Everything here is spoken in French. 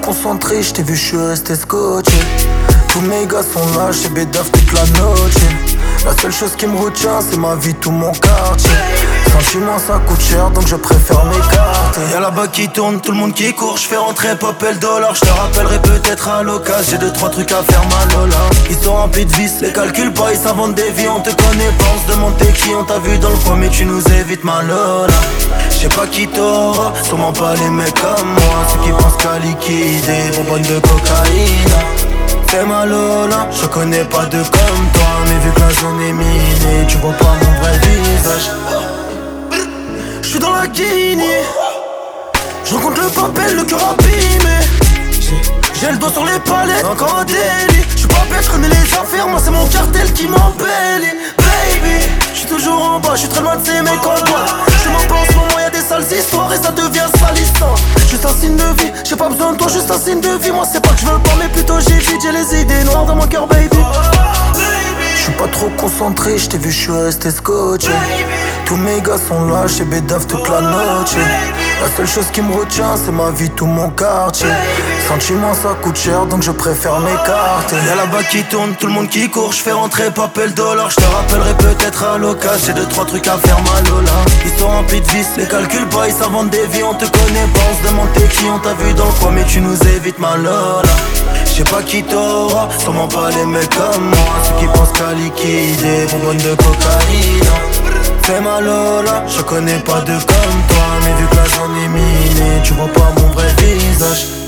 concentré, j't'ai vu, j'suis resté scotché. Tous mes gars sont là, j'ai bédaf toute la noche. La seule chose qui me retient, c'est ma vie, tout mon quartier. Sentiment ça coûte cher, donc je préfère m'écarter. Y'a là-bas qui tourne, tout le monde qui court. J'fais rentrer pop et le dollar. J'te rappellerai peut-être à l'occasion. J'ai 2-3 trucs à faire, ma Lola. Ils sont remplis de vis, les calculs pas, ils s'inventent des vies. On te connaît pas, on se demande t'es qui. On t'a vu dans le coin, mais tu nous évites, ma Lola. J'sais pas qui t'aura, sûrement pas les mecs comme moi. Ceux qui pensent qu'à liquider, bonbonne de cocaïne. Fais ma Lola, je connais pas de comme toi. Mais vu que la zone est minée, tu vois pas mon vrai visage. J'suis dans la Guinée, je rencontre le papel, le cœur abîmé. J'ai le doigt sur les palettes, encore un délit. J'suis pas bête, j'connais les affaires, moi c'est mon cartel qui m'embellit. Baby, j'suis toujours en bas, j'suis très loin de ces mecs en bois. J'suis m'en pas en ce moment, y'a des sales histoires et ça devient salissant. Juste un signe de vie, j'ai pas besoin de toi, juste un signe de vie. Moi c'est pas que j'veux pas, mais plutôt j'évite, j'ai les idées noires dans mon cœur, baby. J'suis pas trop concentré, j't'ai vu, j'suis resté scotché. Tous mes gars sont là, j'ai bédaf toute la noche. La seule chose qui me retient, c'est ma vie, tout mon quartier. Sentiment ça coûte cher, donc je préfère m'écarter. Y'a là-bas qui tourne, tout le monde qui court. J'fais rentrer papa le dollar. J'te rappellerai peut-être à l'occasion. J'ai 2-3 trucs à faire, ma Lola. Ils sont remplis de vis, les calculs pas, ils s'inventent des vies. On te connaît pas, on se demande t'es qui. On t'a vu dans le coin, mais tu nous évites, ma Lola. J'sais pas qui t'aura, sûrement pas les mecs comme moi. Ceux qui pensent qu'à liquider, bonbonne de cocaïne. Fais ma Lola, je connais pas de comme toi. Mais vu que la zone est minée, tu vois pas mon vrai visage.